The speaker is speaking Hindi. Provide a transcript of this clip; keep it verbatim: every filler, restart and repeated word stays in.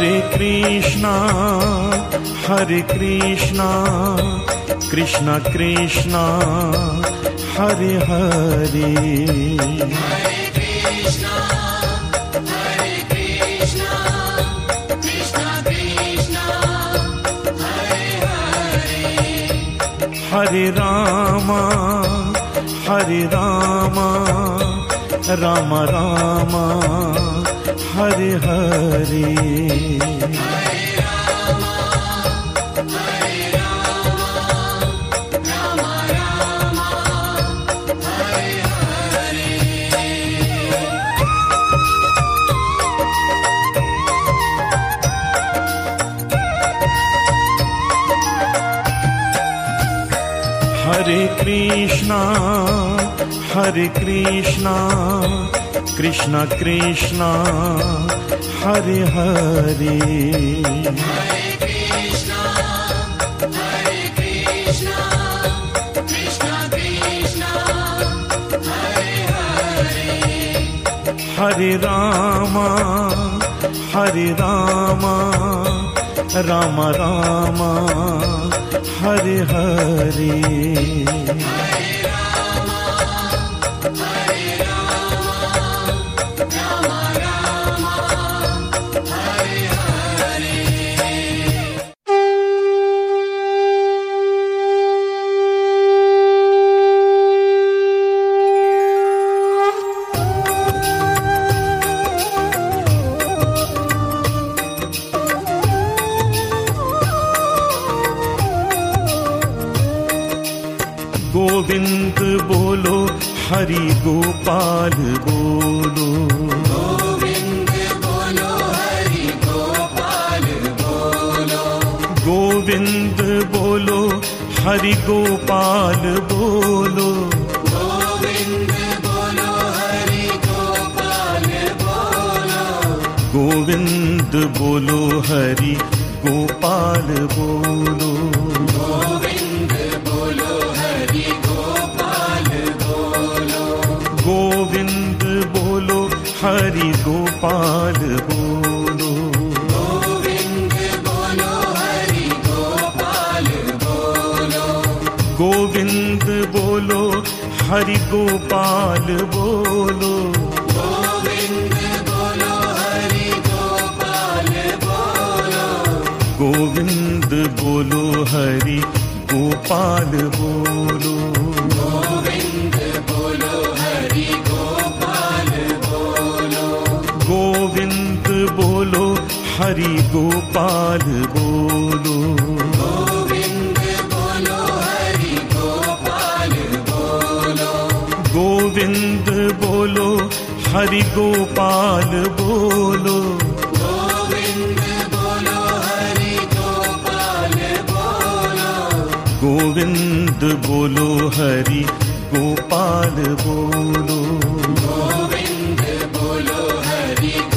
Hare Krishna, Hare Krishna, Krishna Krishna, Hare Hare. Hare Krishna, Hare Krishna, Krishna Krishna, Hare Hare. Hare Rama, Hare Rama, Rama Rama, Hare Hare. Hare Rama, Hare Rama, Rama Rama, Hare Hare. Hare Krishna, Hare Krishna, Krishna Krishna, Hare Hare. Hare Krishna, Hare Krishna, Krishna Krishna, Hare Hare. Hare Rama, Hare Rama, Rama Rama, Hare Hare. Hare Rama, Hare Rama, Rama Rama, Hare Hare. Govind बोलो, हरि गोपाल बोलो। गोविंद बोलो, हरि गोपाल बोलो। गोविंद बोलो, हरि गोपाल बोलो। गोविंद बोलो, हरि गोपाल बोलो। गोविंद बोलो, हरि गोपाल बोलो। गोविंद बोलो, हरि गोपाल बोलो। गोविंद बोलो, हरि गोपाल बोलो। गोविंद बोलो, हरि गोपाल बोलो। गोविंद बोलो, हरि गोपाल बोलो। गोविंद बोलो, हरि गोपाल बोलो। गोविंद बोलो, हरि गोपाल बोलो। गोविंद बोलो, हरि गोपाल बोलो। गोविंद बोलो, हरि गोपाल बोलो। गोविंद बोलो, हरि गोपाल बोलो। गोविंद बोलो, हरि गोपाल बोलो। गोविंद बोलो, हरि गोपाल बोलो। गोविंद बोलो, हरि गोपाल बोलो। गोविंद बोलो, हरि